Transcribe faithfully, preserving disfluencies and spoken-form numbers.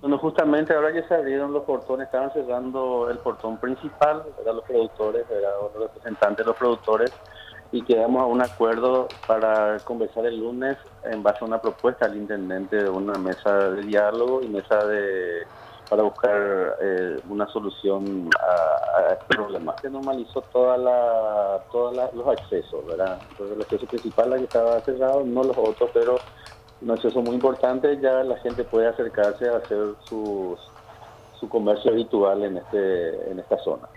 Bueno, justamente ahora que se abrieron los portones, estaban cerrando el portón principal, eran los productores, eran los representantes de los productores, y quedamos a un acuerdo para conversar el lunes en base a una propuesta al intendente de una mesa de diálogo y mesa de para buscar eh, una solución a, a este problema. Se normalizó toda la, todos los accesos, ¿verdad? Entonces el acceso principal, la que estaba cerrado, no los otros, pero un acceso muy importante, ya la gente puede acercarse a hacer sus, su comercio habitual en, este, en esta zona.